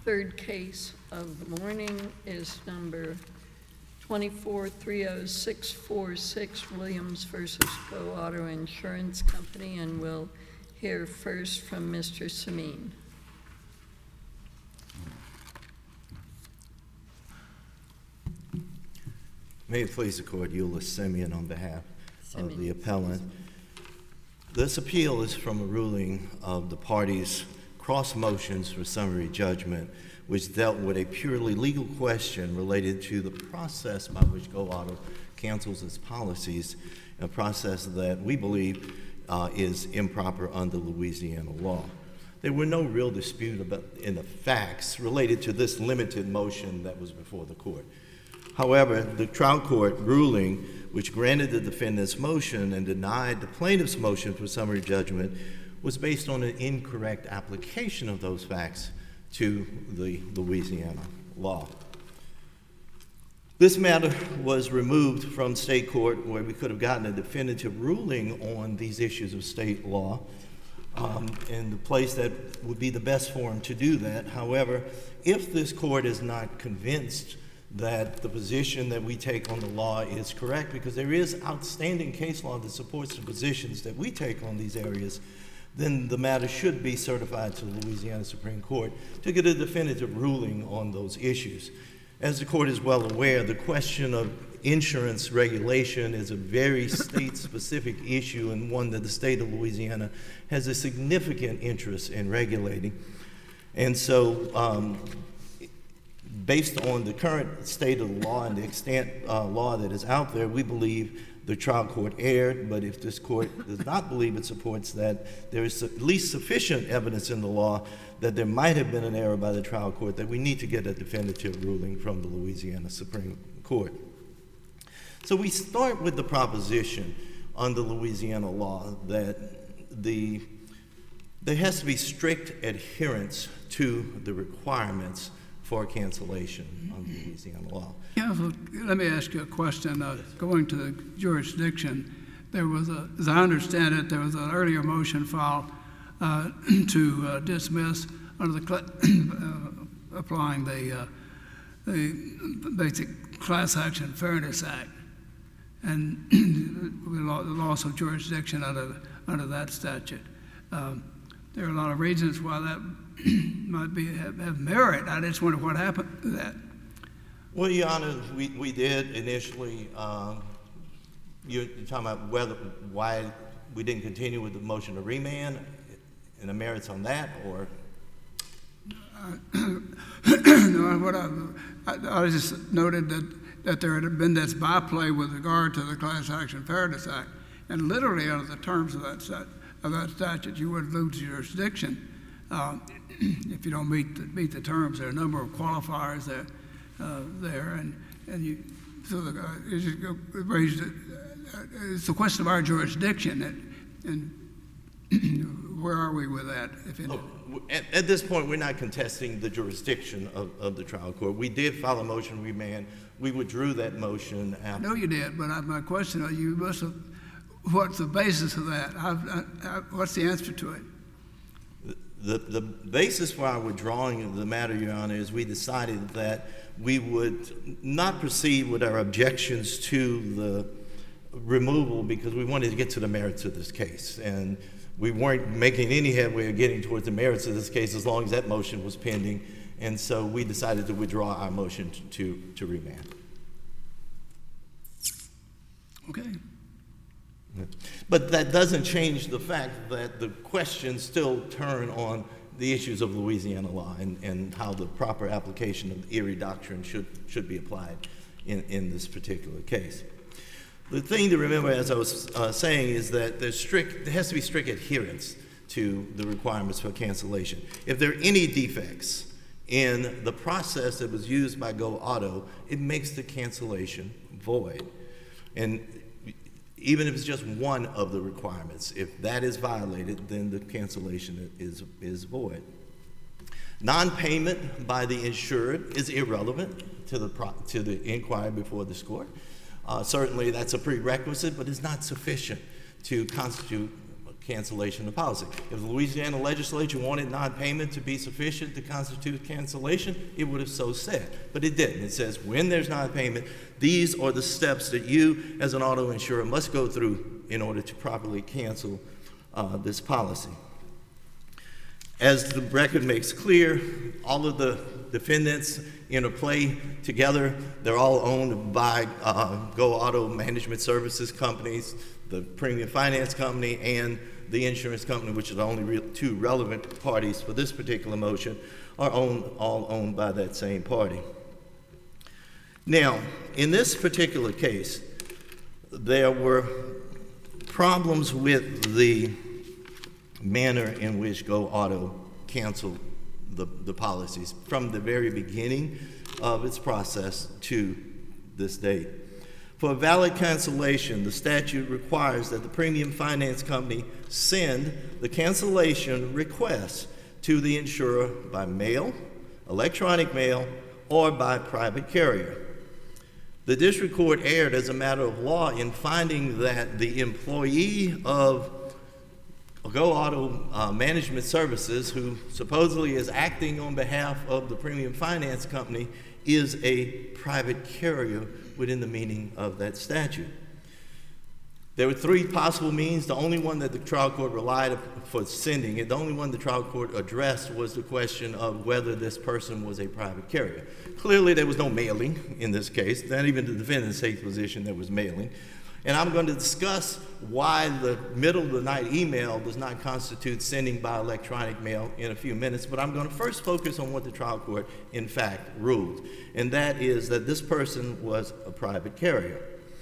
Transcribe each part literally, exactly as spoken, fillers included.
third case of the morning is number twenty-four three oh six four six, Williams versus Go Auto Insurance Company, and we'll hear first from Mister Samin. May it please the Court, Eula Simeon on behalf Simeon. of the appellant. This appeal is from a ruling of the parties' cross motions for summary judgment, which dealt with a purely legal question related to the process by which Go Auto cancels its policies, a process that we believe uh, is improper under Louisiana law. There were no real dispute about in the facts related to this limited motion that was before the court. However, the trial court ruling, which granted the defendant's motion and denied the plaintiff's motion for summary judgment, was based on an incorrect application of those facts to the Louisiana law. This matter was removed from state court, where we could have gotten a definitive ruling on these issues of state law, um, and the place that would be the best forum to do that. However, if this court is not convinced that the position that we take on the law is correct, because there is outstanding case law that supports the positions that we take on these areas, then the matter should be certified to the Louisiana Supreme Court to get a definitive ruling on those issues. As the court is well aware, the question of insurance regulation is a very state-specific issue, and one that the state of Louisiana has a significant interest in regulating. And so, um, based on the current state of the law and the extant uh, law that is out there, we believe the trial court erred. But if this court does not believe it supports that, there is at least sufficient evidence in the law that there might have been an error by the trial court, that we need to get a definitive ruling from the Louisiana Supreme Court. So we start with the proposition under Louisiana law that the, there has to be strict adherence to the requirements for cancellation under Louisiana law. Counsel, let me ask you a question. Uh, going to the jurisdiction, there was a, as I understand it, there was an earlier motion filed uh, to uh, dismiss under the uh, applying the uh, the basic Class Action Fairness Act, and the loss of jurisdiction under under that statute. Um, there are a lot of reasons why that might be have, have merit. I just wonder what happened to that. Well, Your Honor, we, we did initially. Um, you're, you're talking about whether why we didn't continue with the motion to remand and the merits on that, or? Uh, no, what I, I, I just noted that that there had been this byplay with regard to the Class Action Fairness Act, and literally under the terms of that stat, of that statute, you would lose jurisdiction. Uh, if you don't meet the, meet the terms. There are a number of qualifiers there, uh, there, and and you so the, uh, it just raised it, uh, it's a question of our jurisdiction, and, and where are we with that? If it, oh, at, at this point, we're not contesting the jurisdiction of, of the trial court. We did file a motion to remand. We withdrew that motion. I know you did, but I, my question: are you must have. What's the basis of that? I, I, I, what's the answer to it? The, the basis for our withdrawing of the matter, Your Honor, is we decided that we would not proceed with our objections to the removal because we wanted to get to the merits of this case. And we weren't making any headway of getting towards the merits of this case as long as that motion was pending. And so we decided to withdraw our motion to, to, to remand. Okay. But that doesn't change the fact that the questions still turn on the issues of Louisiana law and, and how the proper application of the Erie Doctrine should, should be applied in, in this particular case. The thing to remember, as I was uh, saying, is that there's strict, there has to be strict adherence to the requirements for cancellation. If there are any defects in the process that was used by Go Auto, it makes the cancellation void. And even if it's just one of the requirements, if that is violated, then the cancellation is, is void. Non-payment by the insured is irrelevant to the, pro to the inquiry before this court. Uh, certainly that's a prerequisite, but it's not sufficient to constitute cancellation of policy. If the Louisiana legislature wanted non-payment to be sufficient to constitute cancellation, it would have so said, but it didn't. It says when there's non-payment, these are the steps that you as an auto insurer must go through in order to properly cancel uh, this policy. As the record makes clear, all of the defendants interplay together. They're all owned by uh, Go Auto Management Services companies, the premium finance company, and the insurance company, which are the only real, two relevant parties for this particular motion, are owned, all owned by that same party. Now, in this particular case, there were problems with the manner in which Go Auto canceled the, the policies from the very beginning of its process to this date. For a valid cancellation, the statute requires that the premium finance company send the cancellation request to the insurer by mail, electronic mail, or by private carrier. The district court erred as a matter of law in finding that the employee of Go Auto uh, Management Services, who supposedly is acting on behalf of the premium finance company, is a private carrier within the meaning of that statute. There were three possible means. The only one that the trial court relied on for sending it, the only one the trial court addressed was the question of whether this person was a private carrier. Clearly, there was no mailing in this case. Not even the defendant's takes position there was mailing. And I'm going to discuss why the middle of the night email does not constitute sending by electronic mail in a few minutes, but I'm going to first focus on what the trial court in fact ruled, and that is that this person was a private carrier.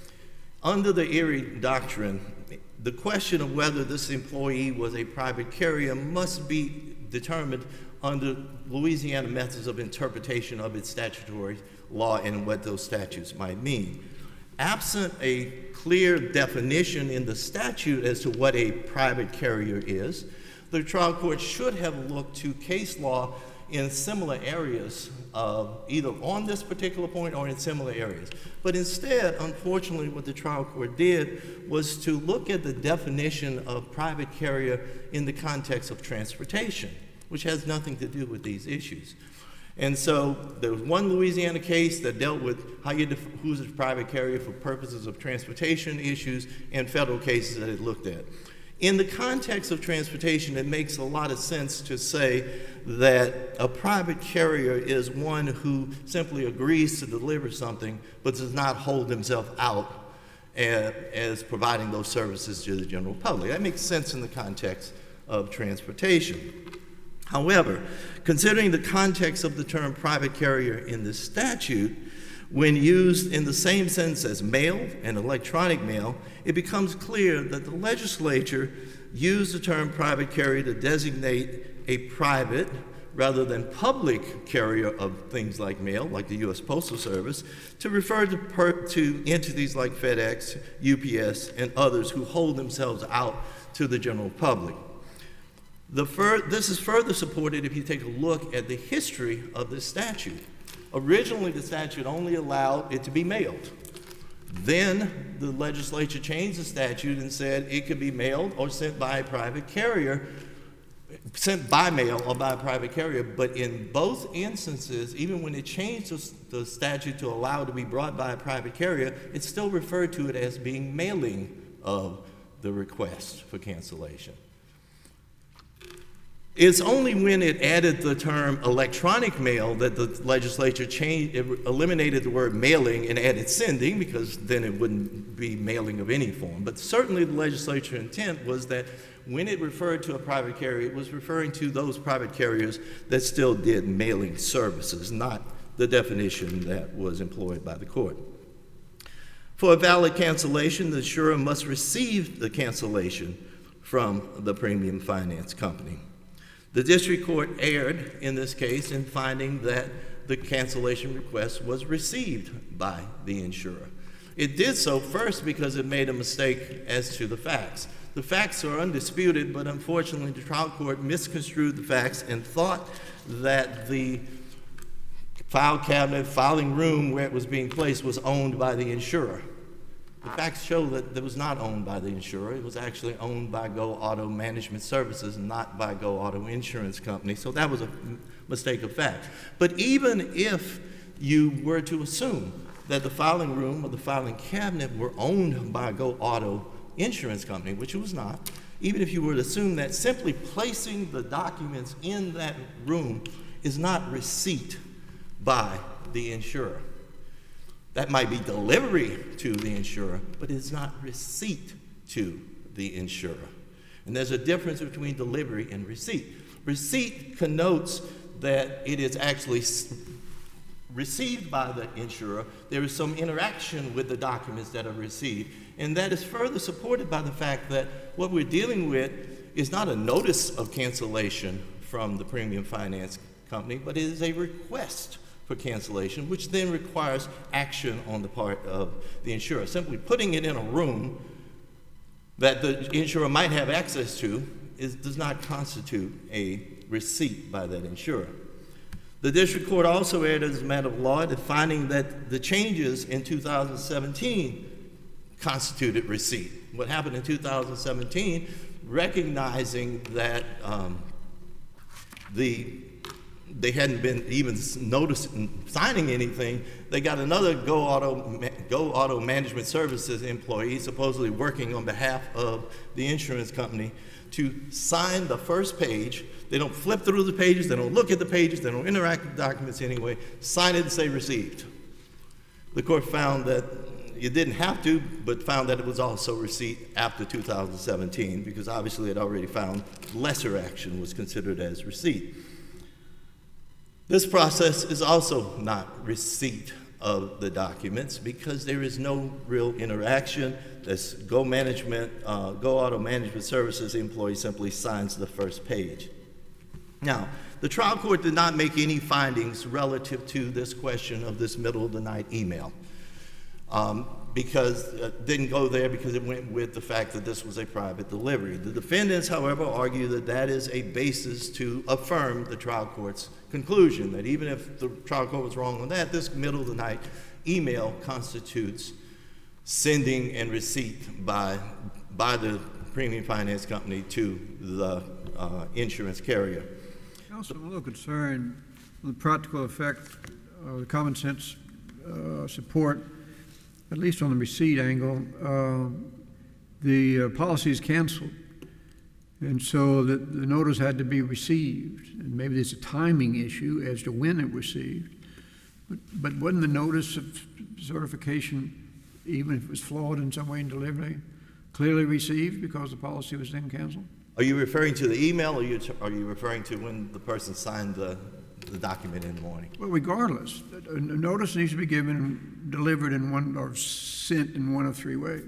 Under the Erie Doctrine, the question of whether this employee was a private carrier must be determined under Louisiana methods of interpretation of its statutory law and what those statutes might mean. Absent a clear definition in the statute as to what a private carrier is, the trial court should have looked to case law in similar areas, uh, either on this particular point or in similar areas. But instead, unfortunately, what the trial court did was to look at the definition of private carrier in the context of transportation, which has nothing to do with these issues. And so there was one Louisiana case that dealt with how you def- who's a private carrier for purposes of transportation issues, and federal cases that it looked at. In the context of transportation, it makes a lot of sense to say that a private carrier is one who simply agrees to deliver something but does not hold himself out as, as providing those services to the general public. That makes sense in the context of transportation. However, considering the context of the term private carrier in this statute, when used in the same sense as mail and electronic mail, it becomes clear that the legislature used the term private carrier to designate a private rather than public carrier of things like mail, like the U S Postal Service, to refer to, per- to entities like FedEx, U P S, and others who hold themselves out to the general public. The fur- this is further supported if you take a look at the history of this statute. Originally, the statute only allowed it to be mailed. Then the legislature changed the statute and said it could be mailed or sent by a private carrier, sent by mail or by a private carrier. But in both instances, even when it changed the, the statute to allow it to be brought by a private carrier, it still referred to it as being mailing of the request for cancellation. It's only when it added the term electronic mail that the legislature changed, it eliminated the word mailing and added sending, because then it wouldn't be mailing of any form. But certainly the legislature intent was that when it referred to a private carrier, it was referring to those private carriers that still did mailing services, not the definition that was employed by the court. For a valid cancellation, the insurer must receive the cancellation from the premium finance company. The district court erred in this case in finding that the cancellation request was received by the insurer. It did so first because it made a mistake as to the facts. The facts are undisputed, but unfortunately the trial court misconstrued the facts and thought that the file cabinet, filing room where it was being placed was owned by the insurer. The facts show that it was not owned by the insurer. It was actually owned by Go Auto Management Services, not by Go Auto Insurance Company. So that was a mistake of fact. But even if you were to assume that the filing room or the filing cabinet were owned by Go Auto Insurance Company, which it was not, even if you were to assume that, simply placing the documents in that room is not receipt by the insurer. That might be delivery to the insurer, but it's not receipt to the insurer. And there's a difference between delivery and receipt. Receipt connotes that it is actually received by the insurer. There is some interaction with the documents that are received, and that is further supported by the fact that what we're dealing with is not a notice of cancellation from the premium finance company, but it is a request for cancellation, which then requires action on the part of the insurer. Simply putting it in a room that the insurer might have access to is, does not constitute a receipt by that insurer. The district court also erred as a matter of law in finding that the changes in two thousand seventeen constituted receipt. What happened in two thousand seventeen, recognizing that um, the they hadn't been even noticing, signing anything, they got another Go Auto, Go Auto Management Services employee, supposedly working on behalf of the insurance company, to sign the first page. They don't flip through the pages, they don't look at the pages, they don't interact with the documents anyway, sign it and say received. The court found that you didn't have to, but found that it was also receipt after two thousand seventeen, because obviously it already found lesser action was considered as receipt. This process is also not receipt of the documents because there is no real interaction. This Go Management, uh, Go Auto Management Services employee simply signs the first page. Now, the trial court did not make any findings relative to this question of this middle of the night email. Um, because it uh, didn't go there because it went with the fact that this was a private delivery. The defendants, however, argue that that is a basis to affirm the trial court's conclusion, that even if the trial court was wrong on that, this middle of the night email constitutes sending and receipt by, by the premium finance company to the uh, insurance carrier. Also, I'm a little concerned with the practical effect of the common sense uh, support, at least on the receipt angle. Uh, the uh, policy is canceled, and so the, the notice had to be received. And maybe there's a timing issue as to when it was received. But, but wasn't the notice of certification, even if it was flawed in some way in delivery, clearly received because the policy was then canceled? Are you referring to the email, or are you, are you referring to when the person signed the, the document in the morning? Well, regardless, a notice needs to be given, delivered in one, or sent in one of three ways.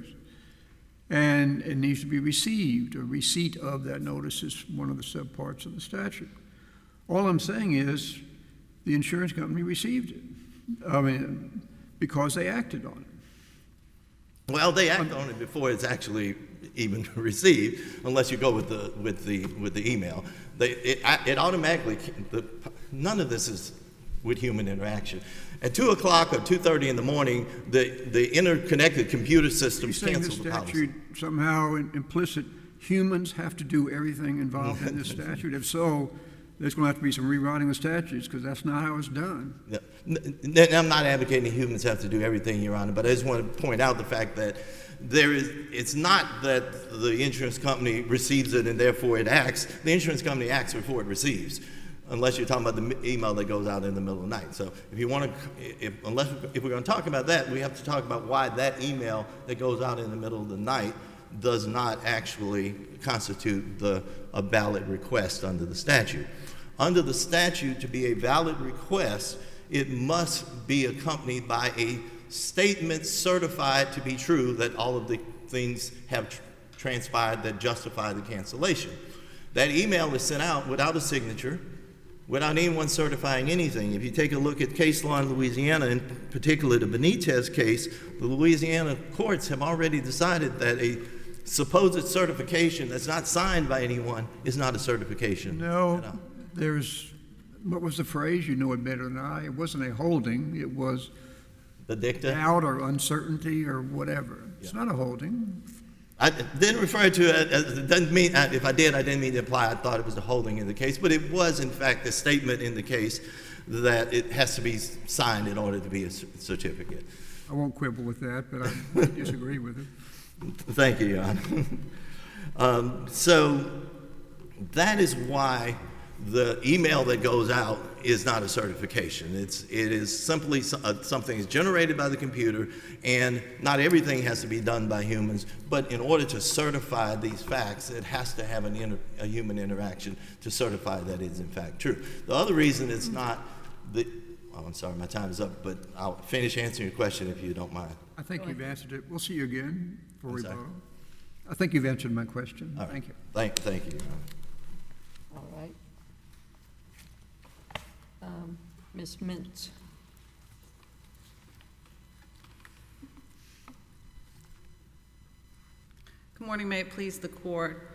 And it needs to be received. A receipt of that notice is one of the subparts of the statute. All I'm saying is the insurance company received it. I mean, because they acted on it. Well, they act on it before it's actually even received, unless you go with the with the with the email. They, it, it automatically. The, none of this is with human interaction. At two o'clock or two thirty in the morning, the the interconnected computer systems cancel the policy. Statute somehow implicit humans have to do everything involved in this statute. If so, there's going to have to be some rewriting of statutes because that's not how it's done. Yeah. I'm not advocating humans have to do everything, Your Honor, but I just want to point out the fact that there is, it's not that the insurance company receives it and therefore it acts. The insurance company acts before it receives, unless you're talking about the email that goes out in the middle of the night. So if you want to, if, unless, if we're going to talk about that, we have to talk about why that email that goes out in the middle of the night does not actually constitute the, a valid request under the statute. Under the statute, to be a valid request, it must be accompanied by a statement certified to be true that all of the things have tr transpired that justify the cancellation. That email is sent out without a signature, without anyone certifying anything. If you take a look at case law in Louisiana, in particular the Benitez case, the Louisiana courts have already decided that a supposed certification that's not signed by anyone is not a certification. No, there's, what was the phrase? You know it better than I. It wasn't a holding. It was the dicta. Doubt or uncertainty or whatever. It's not a holding. I didn't refer to it as, it doesn't mean, if I did, I didn't mean to imply I thought it was a holding in the case, but it was in fact a statement in the case that it has to be signed in order to be a certificate. I won't quibble with that, but I disagree with it. Thank you, Jan. um, so that is why the email that goes out is not a certification. It's, it is simply so, uh, something that's generated by the computer, and not everything has to be done by humans, but in order to certify these facts, it has to have an inter, a human interaction to certify that it's in fact true. The other reason it's not, the, oh, I'm sorry, my time is up, but I'll finish answering your question if you don't mind. I think you've answered it. We'll see you again for I'm rebuttal. sorry. I think you've answered my question. All right. Thank you. Thank, thank you. All right. Um, Miz Mintz. Good morning, may it please the court.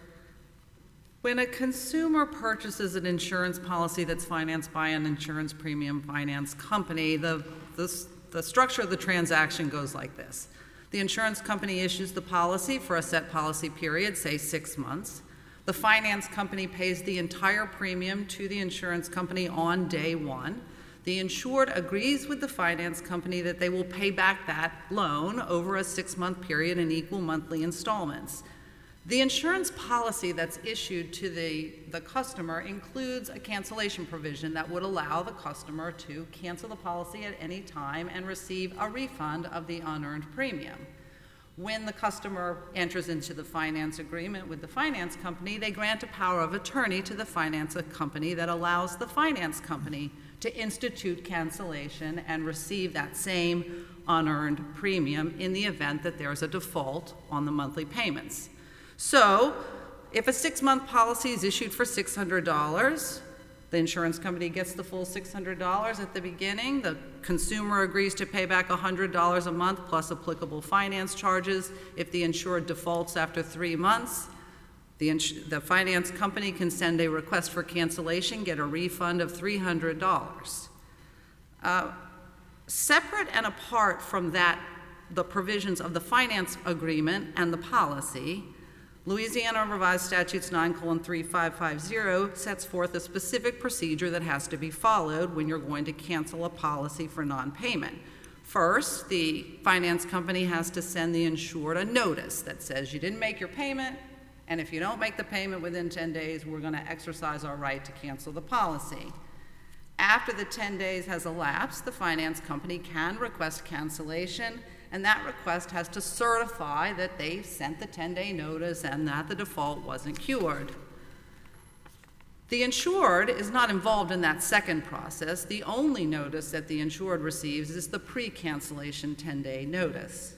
When a consumer purchases an insurance policy that's financed by an insurance premium finance company, the, the, the structure of the transaction goes like this. The insurance company issues the policy for a set policy period, say six months. The finance company pays the entire premium to the insurance company on day one. The insured agrees with the finance company that they will pay back that loan over a six-month period in equal monthly installments. The insurance policy that's issued to the, the customer includes a cancellation provision that would allow the customer to cancel the policy at any time and receive a refund of the unearned premium. When the customer enters into the finance agreement with the finance company, they grant a power of attorney to the finance company that allows the finance company to institute cancellation and receive that same unearned premium in the event that there's a default on the monthly payments. So, if a six-month policy is issued for six hundred dollars, the insurance company gets the full six hundred dollars at the beginning. The consumer agrees to pay back one hundred dollars a month plus applicable finance charges. If the insured defaults after three months, the, ins the finance company can send a request for cancellation, get a refund of three hundred dollars. Uh, separate and apart from that, the provisions of the finance agreement and the policy, Louisiana Revised Statutes nine colon three five five zero sets forth a specific procedure that has to be followed when you're going to cancel a policy for non-payment. First, the finance company has to send the insured a notice that says you didn't make your payment, and if you don't make the payment within ten days, we're going to exercise our right to cancel the policy. After the ten days has elapsed, the finance company can request cancellation, and that request has to certify that they sent the ten-day notice and that the default wasn't cured. The insured is not involved in that second process. The only notice that the insured receives is the pre-cancellation ten-day notice.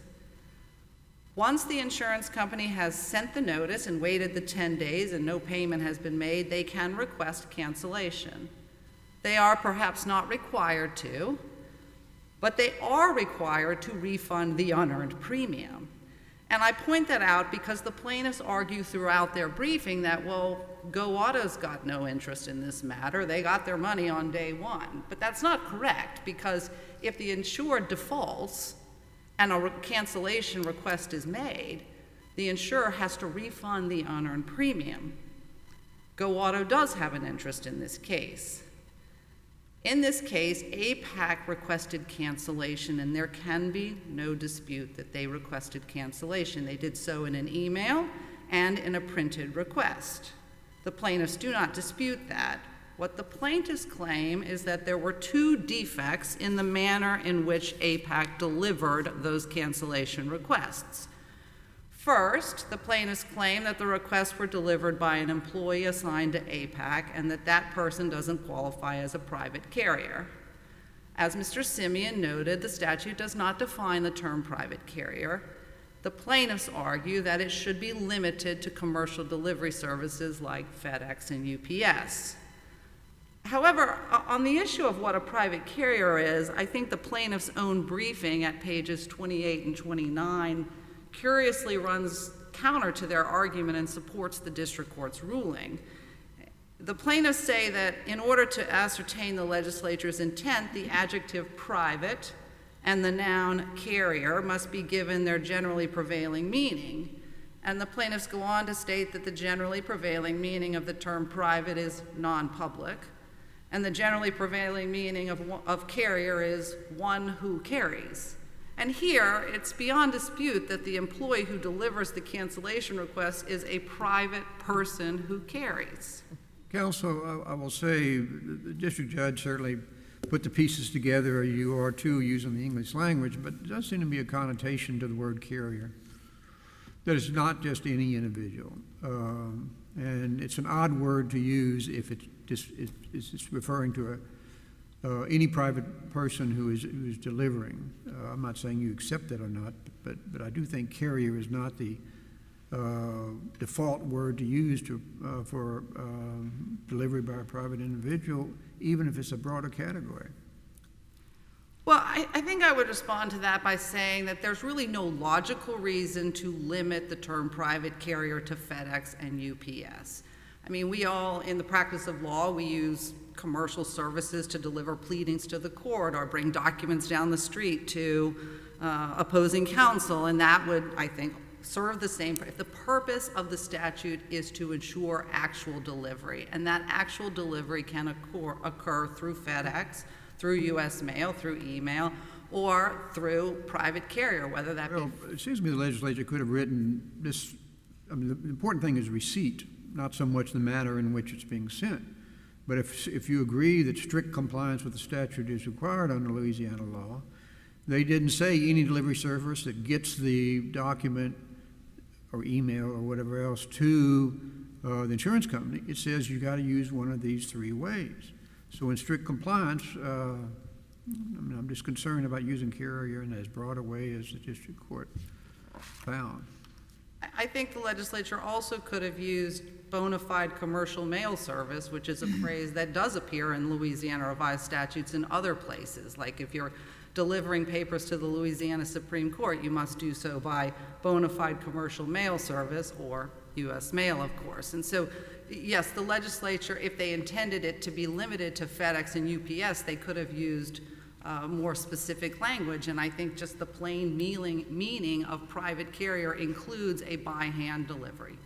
Once the insurance company has sent the notice and waited the ten days and no payment has been made, they can request cancellation. They are perhaps not required to, but they are required to refund the unearned premium. And I point that out because the plaintiffs argue throughout their briefing that, well, Go Auto's got no interest in this matter. They got their money on day one. But that's not correct, because if the insured defaults and a re- cancellation request is made, the insurer has to refund the unearned premium. Go Auto does have an interest in this case. In this case, A PAC requested cancellation, and there can be no dispute that they requested cancellation. They did so in an email and in a printed request. The plaintiffs do not dispute that. What the plaintiffs claim is that there were two defects in the manner in which A PAC delivered those cancellation requests. First, the plaintiffs claim that the requests were delivered by an employee assigned to A PAC and that that person doesn't qualify as a private carrier. As Mister Simeon noted, the statute does not define the term private carrier. The plaintiffs argue that it should be limited to commercial delivery services like FedEx and U P S. However, on the issue of what a private carrier is, I think the plaintiffs' own briefing at pages twenty-eight and twenty-nine curiously runs counter to their argument and supports the district court's ruling. The plaintiffs say that in order to ascertain the legislature's intent, the adjective private and the noun carrier must be given their generally prevailing meaning. And the plaintiffs go on to state that the generally prevailing meaning of the term private is non-public, and the generally prevailing meaning of, of carrier is one who carries. And here, it's beyond dispute that the employee who delivers the cancellation request is a private person who carries. Counsel, I, I will say the, the district judge certainly put the pieces together, or you are too, using the English language, but there does seem to be a connotation to the word carrier. That is not just any individual. Um, and it's an odd word to use if it just, it, it's referring to a Uh, any private person who is, who is delivering. Uh, I'm not saying you accept that or not, but, but I do think carrier is not the uh, default word to use to, uh, for um, delivery by a private individual, even if it's a broader category. Well, I, I think I would respond to that by saying that there's really no logical reason to limit the term private carrier to FedEx and U P S. I mean, we all, in the practice of law, we use commercial services to deliver pleadings to the court or bring documents down the street to uh, opposing counsel, and that would, I think, serve the same. If the purpose of the statute is to ensure actual delivery, and that actual delivery can occur, occur through FedEx, through U S mail, through email, or through private carrier, whether that well, be... It seems to me the legislature could have written this, I mean, the important thing is receipt, not so much the manner in which it's being sent. But if, if you agree that strict compliance with the statute is required under Louisiana law, they didn't say any delivery service that gets the document or email or whatever else to uh, the insurance company. It says you got to use one of these three ways. So in strict compliance, uh, I mean, I'm just concerned about using carrier in as broad a way as the district court found. I think the legislature also could have used bona fide commercial mail service, which is a phrase that does appear in Louisiana revised statutes in other places. Like if you're delivering papers to the Louisiana Supreme Court, you must do so by bona fide commercial mail service or U S mail, of course. And so, yes, the legislature, if they intended it to be limited to FedEx and U P S, they could have used Uh, more specific language, and I think just the plain meaning, meaning of private carrier includes a by-hand delivery.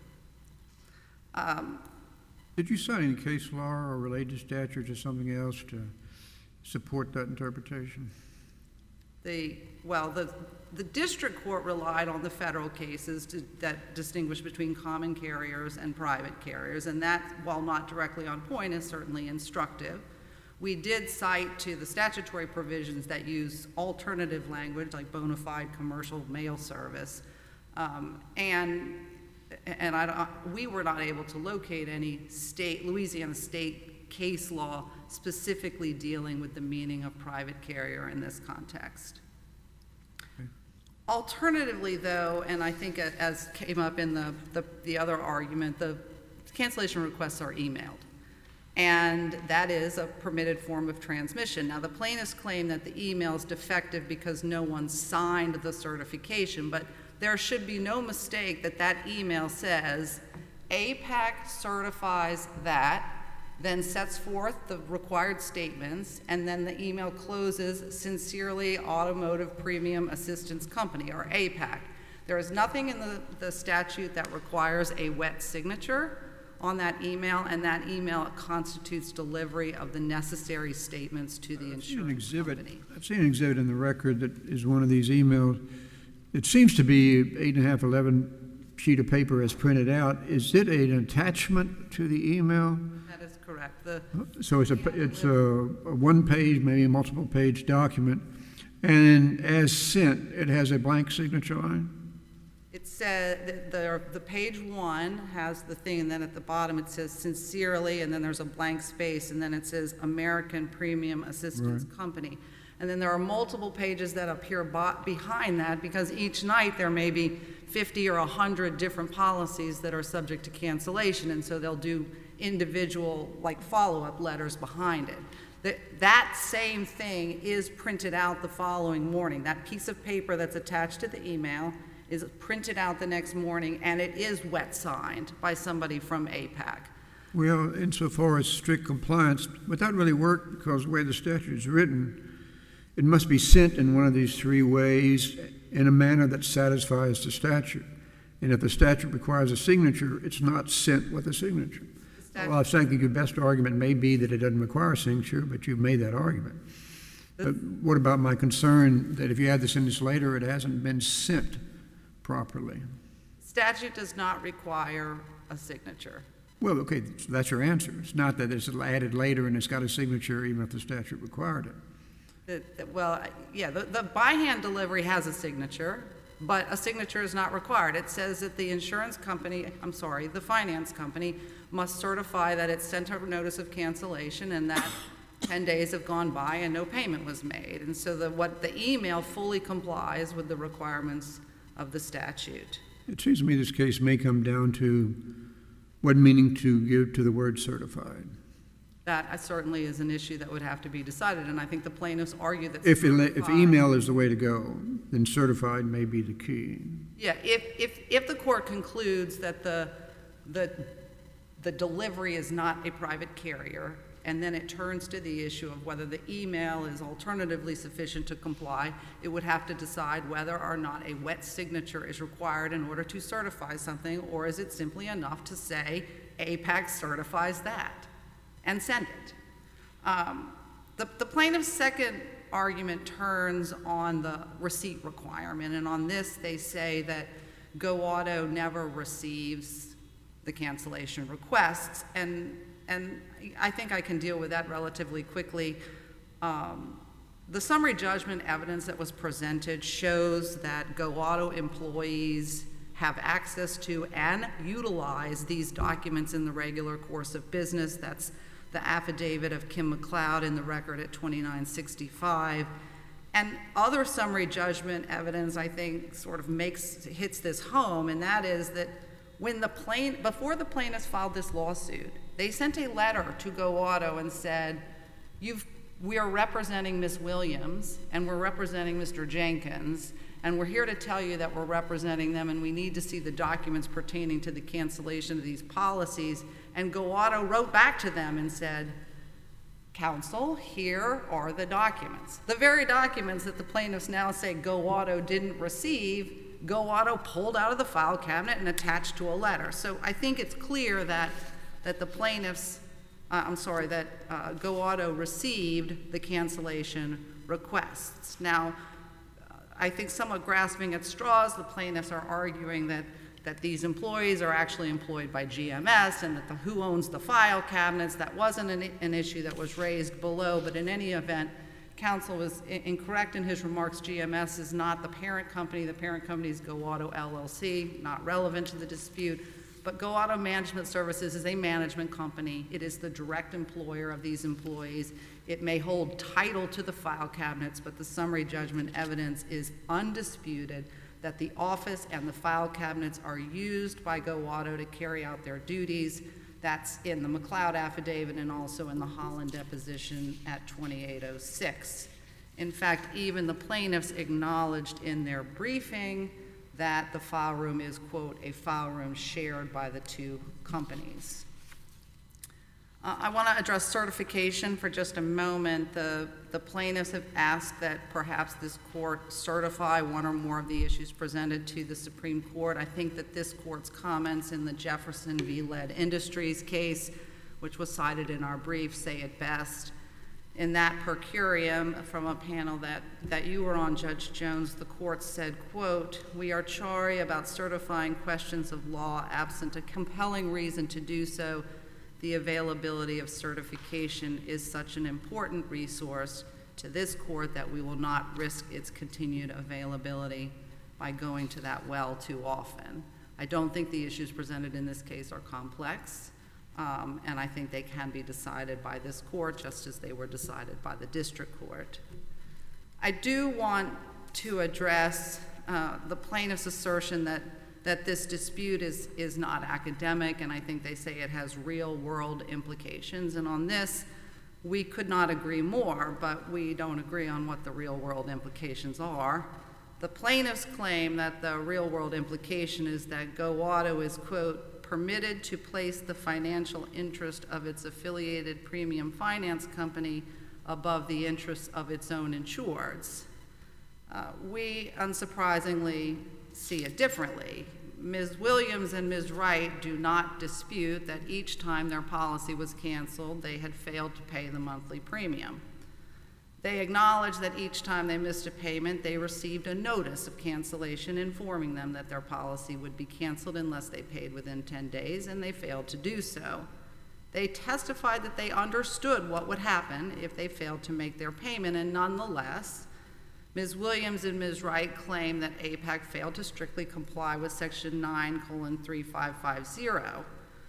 Um, Did you cite any case law or related statutes or something else to support that interpretation? the, well, the, the district court relied on the federal cases to, that distinguish between common carriers and private carriers, and that, while not directly on point, is certainly instructive. We did cite to the statutory provisions that use alternative language like bona fide commercial mail service. Um, and and I, we were not able to locate any state, Louisiana state case law specifically dealing with the meaning of private carrier in this context. Okay. Alternatively, though, and I think as came up in the, the, the other argument, the cancellation requests are emailed. And that is a permitted form of transmission. Now, the plaintiffs claim that the email is defective because no one signed the certification, but there should be no mistake that that email says, A PAC certifies that, then sets forth the required statements, and then the email closes, Sincerely Automotive Premium Assistance Company, or A PAC. There is nothing in the, the statute that requires a wet signature on that email, and that email constitutes delivery of the necessary statements to the insurance exhibit, company. I've seen an exhibit in the record that is one of these emails. It seems to be eight and a half, eleven sheet of paper as printed out. Is it an attachment to the email? That is correct. The, so it's a it's a, a one page, maybe multiple page document, and as sent, it has a blank signature line. It said the, the page one has the thing, and then at the bottom it says Sincerely, and then there's a blank space, and then it says American Premium Assistance right. Company. And then there are multiple pages that appear behind that, because each night there may be fifty or one hundred different policies that are subject to cancellation, and so they'll do individual, like, follow-up letters behind it. That, that same thing is printed out the following morning. That piece of paper that's attached to the email is printed out the next morning, and it is wet signed by somebody from A PAC. Well, insofar as strict compliance, would that really work? Because the way the statute is written, it must be sent in one of these three ways in a manner that satisfies the statute. And if the statute requires a signature, it's not sent with a signature. Well, I think your best argument may be that it doesn't require a signature, but you've made that argument. But what about my concern that if you add this in this later, it hasn't been sent properly? Statute does not require a signature. Well, okay, so that's your answer. It's not that it's added later and it's got a signature even if the statute required it. The, the, well, yeah, the, the by-hand delivery has a signature, but a signature is not required. It says that the insurance company, I'm sorry, the finance company must certify that it sent a notice of cancellation and that ten days have gone by and no payment was made. And so the, what the email fully complies with the requirements of the statute. It seems to me this case may come down to what meaning to give to the word certified. That certainly is an issue that would have to be decided, and I think the plaintiffs argue that If, certified, if email is the way to go, then certified may be the key. Yeah, if, if, if the court concludes that the, the, the delivery is not a private carrier, and then it turns to the issue of whether the email is alternatively sufficient to comply, it would have to decide whether or not a wet signature is required in order to certify something, or is it simply enough to say A PAC certifies that and send it. Um, the, the plaintiff's second argument turns on the receipt requirement, and on this they say that Go Auto never receives the cancellation requests, and and I think I can deal with that relatively quickly. Um, the summary judgment evidence that was presented shows that Go Auto employees have access to and utilize these documents in the regular course of business. That's the affidavit of Kim McLeod in the record at twenty-nine sixty-five. And other summary judgment evidence, I think, sort of makes, hits this home, and that is that when the plain, before the plaintiffs filed this lawsuit, they sent a letter to Go Auto and said, You've, we are representing Miz Williams and we're representing Mister Jenkins, and we're here to tell you that we're representing them and we need to see the documents pertaining to the cancellation of these policies. And Go Auto wrote back to them and said, Counsel, here are the documents. The very documents that the plaintiffs now say Go Auto didn't receive, Go Auto pulled out of the file cabinet and attached to a letter. So I think it's clear that, that the plaintiffs, uh, I'm sorry, that uh, Go Auto received the cancellation requests. Now, I think somewhat grasping at straws, the plaintiffs are arguing that, that these employees are actually employed by G M S and that the, who owns the file cabinets, that wasn't an, an issue that was raised below, but in any event, counsel was incorrect in his remarks. G M S is not the parent company. The parent company is Go Auto L L C, not relevant to the dispute. But Go Auto Management Services is a management company. It is the direct employer of these employees. It may hold title to the file cabinets, but the summary judgment evidence is undisputed that the office and the file cabinets are used by Go Auto to carry out their duties. That's in the McLeod affidavit and also in the Holland deposition at twenty-eight oh six. In fact, even the plaintiffs acknowledged in their briefing that the file room is, quote, a file room shared by the two companies. Uh, I want to address certification for just a moment. The, the plaintiffs have asked that perhaps this court certify one or more of the issues presented to the Supreme Court. I think that this court's comments in the Jefferson v. Lead Industries case, which was cited in our brief, say it best. In that per curiam from a panel that, that you were on, Judge Jones, the court said, quote, we are chary about certifying questions of law absent a compelling reason to do so. The availability of certification is such an important resource to this court that we will not risk its continued availability by going to that well too often. I don't think the issues presented in this case are complex. Um, and I think they can be decided by this court just as they were decided by the district court. I do want to address uh, the plaintiff's assertion that, that this dispute is, is not academic, and I think they say it has real world implications. And on this, we could not agree more, but we don't agree on what the real world implications are. The plaintiffs claim that the real world implication is that Go Auto is, quote, permitted to place the financial interest of its affiliated premium finance company above the interests of its own insureds. Uh, we, unsurprisingly, see it differently. Miz Williams and Miz Wright do not dispute that each time their policy was canceled, they had failed to pay the monthly premium. They acknowledge that each time they missed a payment, they received a notice of cancellation informing them that their policy would be canceled unless they paid within ten days, and they failed to do so. They testified that they understood what would happen if they failed to make their payment, and nonetheless, Miz Williams and Miz Wright claim that A PAC failed to strictly comply with section nine colon three five five zero,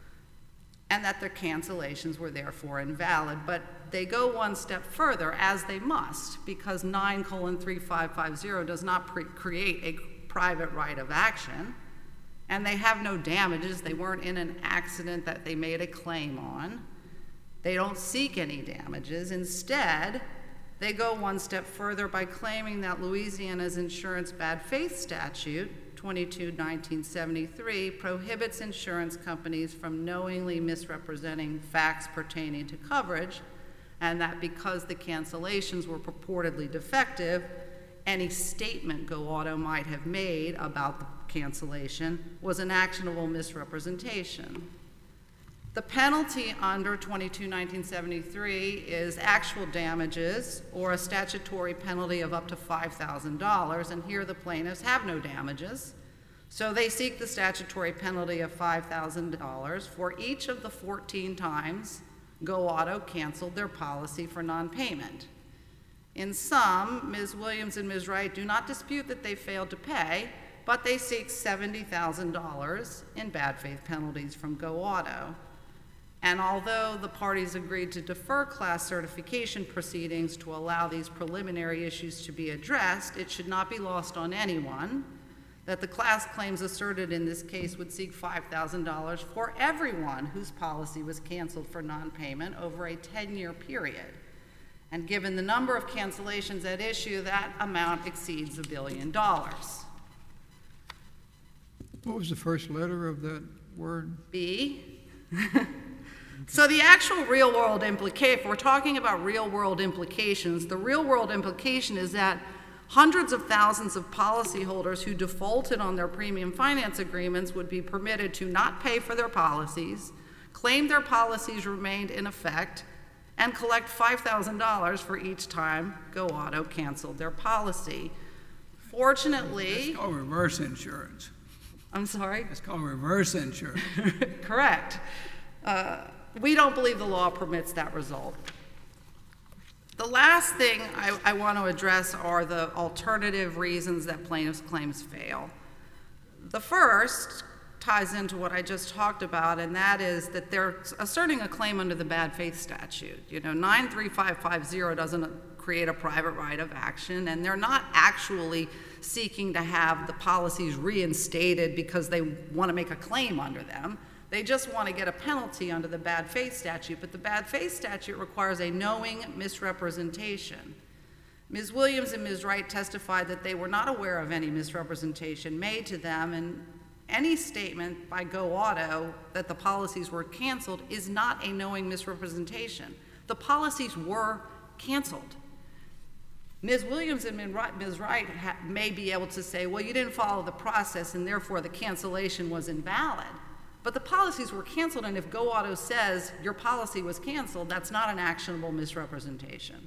and that their cancellations were therefore invalid. But they go one step further, as they must, because nine colon three five five zero does not pre create a private right of action, and they have no damages. They weren't in an accident that they made a claim on. They don't seek any damages. Instead, they go one step further by claiming that Louisiana's insurance bad faith statute, twenty-two nineteen seventy-three, prohibits insurance companies from knowingly misrepresenting facts pertaining to coverage, and that because the cancellations were purportedly defective, any statement Go Auto might have made about the cancellation was an actionable misrepresentation. The penalty under twenty-two nineteen seventy-three is actual damages or a statutory penalty of up to five thousand dollars, and here the plaintiffs have no damages. So they seek the statutory penalty of five thousand dollars for each of the fourteen times Go Auto canceled their policy for non-payment. In sum, Miz Williams and Miz Wright do not dispute that they failed to pay, but they seek seventy thousand dollars in bad faith penalties from Go Auto. And although the parties agreed to defer class certification proceedings to allow these preliminary issues to be addressed, it should not be lost on anyone that the class claims asserted in this case would seek five thousand dollars for everyone whose policy was canceled for non-payment over a ten-year period. And given the number of cancellations at issue, that amount exceeds a billion dollars. What was the first letter of that word? B. So the actual real-world implication, if we're talking about real-world implications, the real-world implication is that hundreds of thousands of policyholders who defaulted on their premium finance agreements would be permitted to not pay for their policies, claim their policies remained in effect, and collect five thousand dollars for each time Go Auto canceled their policy. Fortunately... It's called reverse insurance. I'm sorry? It's called reverse insurance. Correct. Uh, we don't believe the law permits that result. The last thing I, I want to address are the alternative reasons that plaintiffs' claims fail. The first ties into what I just talked about, and that is that they're asserting a claim under the bad faith statute. You know, nine three five five zero doesn't create a private right of action, and they're not actually seeking to have the policies reinstated because they want to make a claim under them. They just want to get a penalty under the bad faith statute, but the bad faith statute requires a knowing misrepresentation. Miz Williams and Miz Wright testified that they were not aware of any misrepresentation made to them, and any statement by Go Auto that the policies were canceled is not a knowing misrepresentation. The policies were canceled. Miz Williams and Miz Wright may be able to say, well, you didn't follow the process and therefore the cancellation was invalid. But the policies were canceled, and if Go Auto says your policy was canceled, that's not an actionable misrepresentation.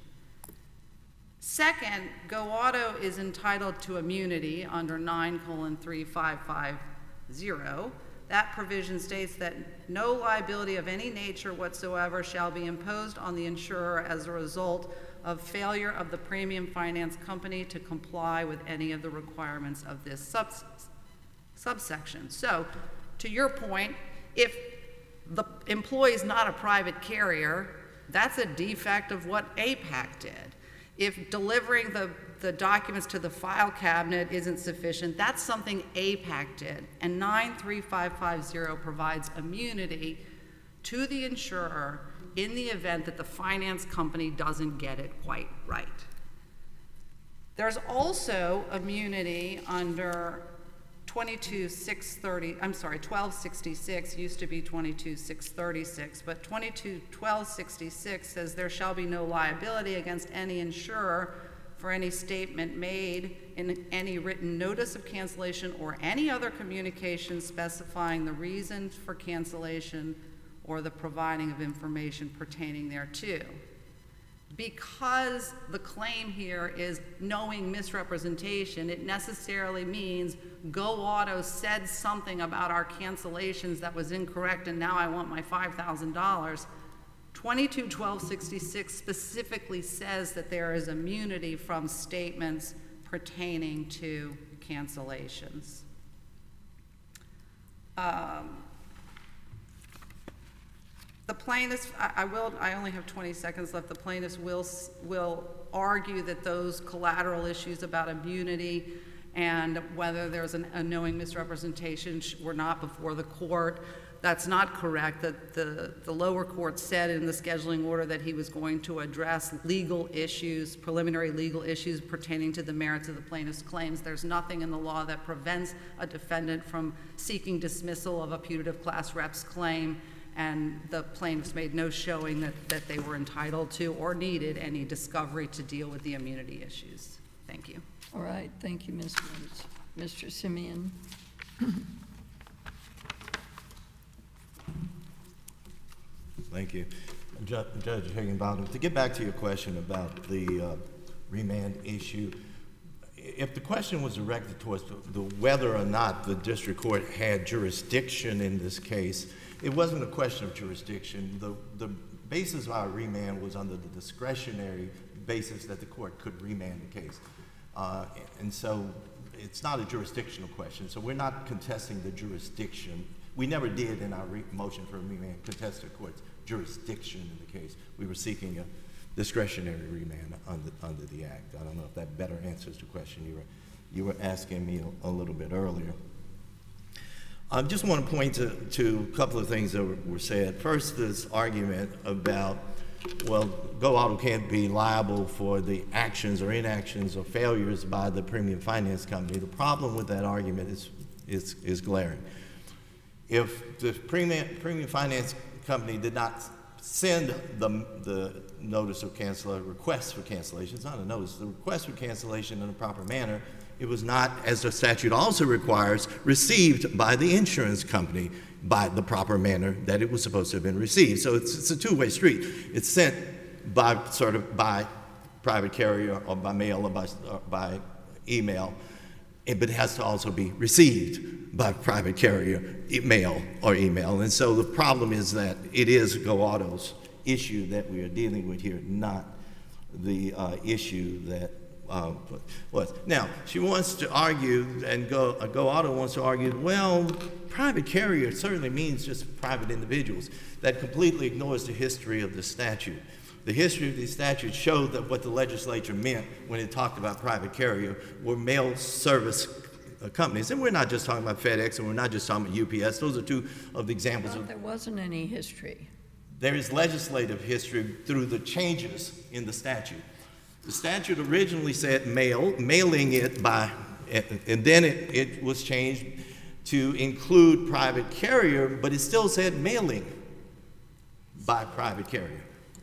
Second, Go Auto is entitled to immunity under nine colon three five five zero. That provision states that no liability of any nature whatsoever shall be imposed on the insurer as a result of failure of the premium finance company to comply with any of the requirements of this subs subsection. So, to your point, if the employee is not a private carrier, that's a defect of what A PAC did. If delivering the, the documents to the file cabinet isn't sufficient, that's something A PAC did. And nine three five five zero provides immunity to the insurer in the event that the finance company doesn't get it quite right. There's also immunity under twenty-two six thirty, I'm sorry, twelve sixty-six used to be twenty-two six thirty-six, but twenty-two twelve sixty-six says there shall be no liability against any insurer for any statement made in any written notice of cancellation or any other communication specifying the reason for cancellation or the providing of information pertaining thereto. Because the claim here is knowing misrepresentation, it necessarily means Go Auto said something about our cancellations that was incorrect and now I want my five thousand dollars. twenty-two twelve sixty-six specifically says that there is immunity from statements pertaining to cancellations. Um, The plaintiffs, I, I will, I only have twenty seconds left. The plaintiffs will, will argue that those collateral issues about immunity and whether there's an, a knowing misrepresentation were not before the court. That's not correct. That the, the lower court said in the scheduling order that he was going to address legal issues, preliminary legal issues pertaining to the merits of the plaintiff's claims. There's nothing in the law that prevents a defendant from seeking dismissal of a putative class rep's claim, and the plaintiffs made no showing that, that they were entitled to or needed any discovery to deal with the immunity issues. Thank you. All right, thank you, Miz Woods. Mister Simeon. Thank you. Ju- Judge Higginbottom, to get back to your question about the uh, remand issue, if the question was directed towards the, the whether or not the district court had jurisdiction in this case, it wasn't a question of jurisdiction. The, the basis of our remand was under the discretionary basis that the court could remand the case. Uh, and so it's not a jurisdictional question. So we're not contesting the jurisdiction. We never did in our re- motion for remand contest the court's jurisdiction in the case. We were seeking a discretionary remand under, under the act. I don't know if that better answers the question you were, you were asking me a, a little bit earlier. I just want to point to, to a couple of things that were, were said. First, this argument about, well, Go Auto can't be liable for the actions or inactions or failures by the premium finance company. The problem with that argument is, is, is glaring. If the premium, premium finance company did not send the, the notice of cancellation, request for cancellation, it's not a notice, the request for cancellation in a proper manner, it was not, as the statute also requires, received by the insurance company by the proper manner that it was supposed to have been received. So it's, it's a two-way street. It's sent by sort of by private carrier or by mail or by, or by email, but it has to also be received by private carrier, mail or email. And so the problem is that it is Go Auto's issue that we are dealing with here, not the uh, issue that Uh, was. Now, she wants to argue, and Go, uh, Go Auto wants to argue, well, private carrier certainly means just private individuals. That completely ignores the history of the statute. The history of the statute showed that what the legislature meant when it talked about private carrier were mail service uh, companies. And we're not just talking about FedEx, and we're not just talking about U P S. Those are two of the examples. Well, of, there wasn't any history. There is legislative history through the changes in the statute. The statute originally said mail, mailing it by, and then it, it was changed to include private carrier, but it still said mailing by private carrier.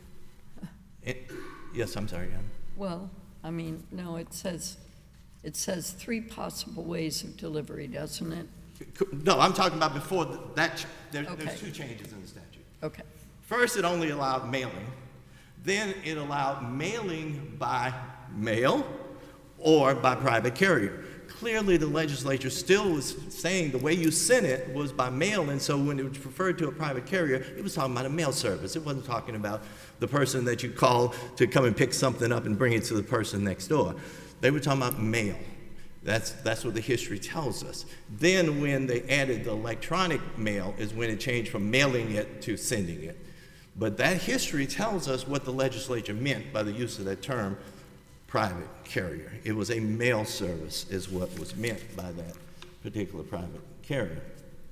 It, yes, I'm sorry, Ann. Well, I mean, no, it says, it says three possible ways of delivery, doesn't it? No, I'm talking about before that. There, Okay. There's two changes in the statute. Okay. First, it only allowed mailing. Then it allowed mailing by mail or by private carrier. Clearly, the legislature still was saying the way you sent it was by mail, and so when it was referred to a private carrier, it was talking about a mail service. It wasn't talking about the person that you call to come and pick something up and bring it to the person next door. They were talking about mail. That's, that's what the history tells us. Then when they added the electronic mail is when it changed from mailing it to sending it. But that history tells us what the legislature meant by the use of that term, private carrier. It was a mail service is what was meant by that particular private carrier.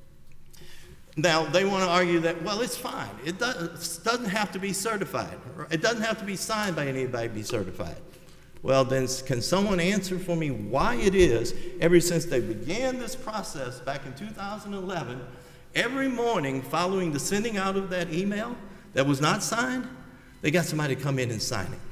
Now, they want to argue that, well, it's fine. It doesn't have to be certified. It doesn't have to be signed by anybody to be certified. Well, then, can someone answer for me why it is, ever since they began this process back in two thousand eleven, every morning following the sending out of that email that was not signed, they got somebody to come in and sign it.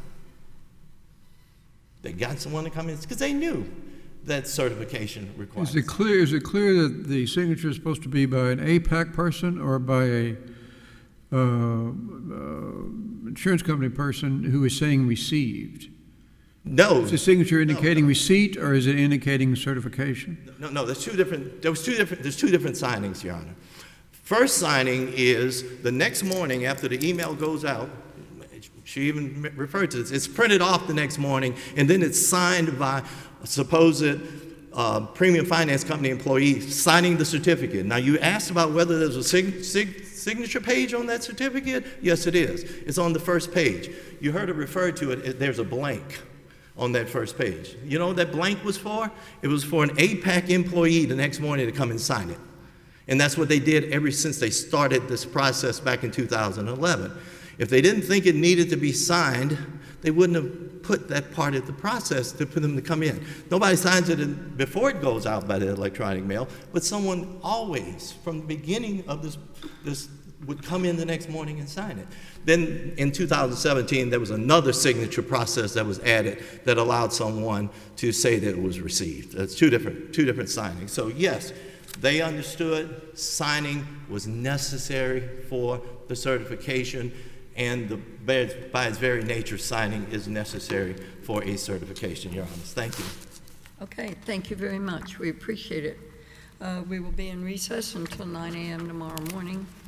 They got someone to come in because they knew that certification requirements. Is it clear, is it clear that the signature is supposed to be by an A PAC person or by a uh, uh, insurance company person who is saying received? No. Is the signature indicating no, no. receipt, or is it indicating certification? No, no, there's two different, there was two different, there's two different signings, Your Honor. First signing is the next morning after the email goes out. She even referred to this. It's printed off the next morning, and then it's signed by a supposed uh, premium finance company employee signing the certificate. Now, you asked about whether there's a sig sig signature page on that certificate. Yes, it is. It's on the first page. You heard it referred to it. it there's a blank on that first page. You know what that blank was for? It was for an A PAC employee the next morning to come and sign it. And that's what they did ever since they started this process back in two thousand eleven. If they didn't think it needed to be signed, they wouldn't have put that part of the process to for them to come in. Nobody signs it in, before it goes out by the electronic mail, but someone always, from the beginning of this, this would come in the next morning and sign it. Then in two thousand seventeen, there was another signature process that was added that allowed someone to say that it was received. That's two different, two different signings. So yes, they understood signing was necessary for the certification, and the, by its very nature, signing is necessary for a certification, Your Honor. Thank you. Okay, thank you very much. We appreciate it. Uh, we will be in recess until nine A M tomorrow morning.